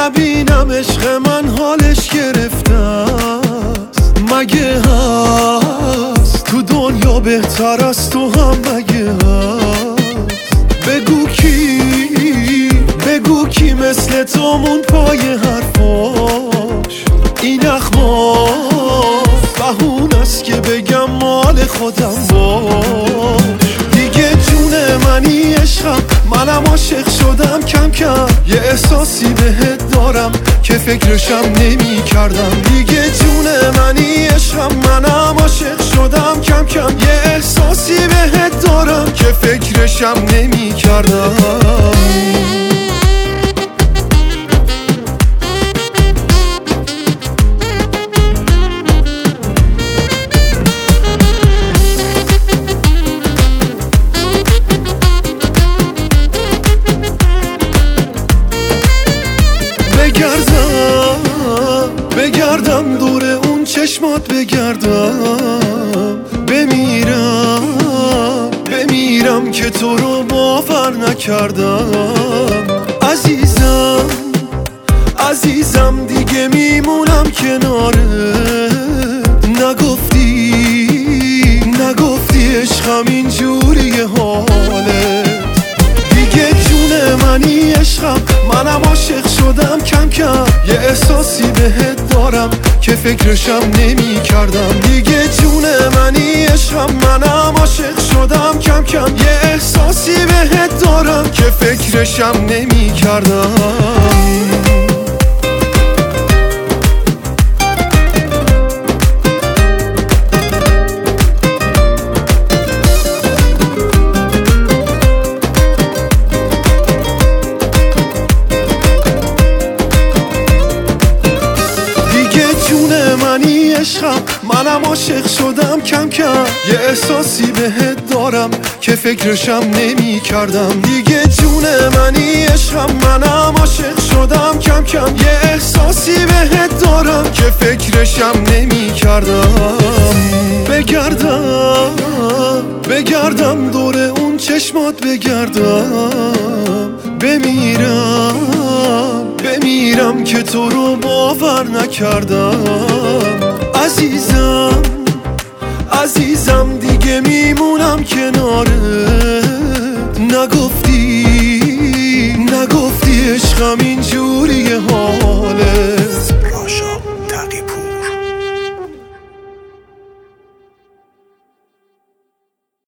نبینم عشق من حالش گرفته است. مگه هست تو دنیا بهتر از تو هم؟ مگه هست بگو کی مثل تو مون پای حرفاش؟ این اخماس بهونه است که بگم مال خودم باش. دیگه جون منی عشقم، منم عاشق شدم کم کم. یه احساسی بهت دارم که فکرشم نمی کردم. دیگه جون منی عشقم، منم عاشق شدم کم کم. یه احساسی بهت دارم که فکرشم نمی کردم. بگردم دور اون چشمات، بگردم بمیرم که تو رو باور نکردم. عزیزم دیگه میمونم کنارت. نگفتی عشقم اینجوریه حالت. دیگه جون منی عشقم، منم عاشق شدم کم کم. یه احساسی بهت دارم که فکرشم نمی کردم. دیگه جون منی عشقم، منم عاشق شدم کم کم. یه احساسی بهت دارم که فکرشم نمی کردم. منی عشقم، منم عاشق شدم کم کم. یه احساسی بهت دارم که فکرشم نمی کردم. دیگه جون منی عشقم، منم عاشق شدم کم کم. یه احساسی بهت دارم که فکرشم نمی کردم. بگردم دور اون چشمات، بگردم بمیرم که تو رو باور نکردم. عزیزم دیگه میمونم کنارت. نگفتی عشقم اینجوریه ها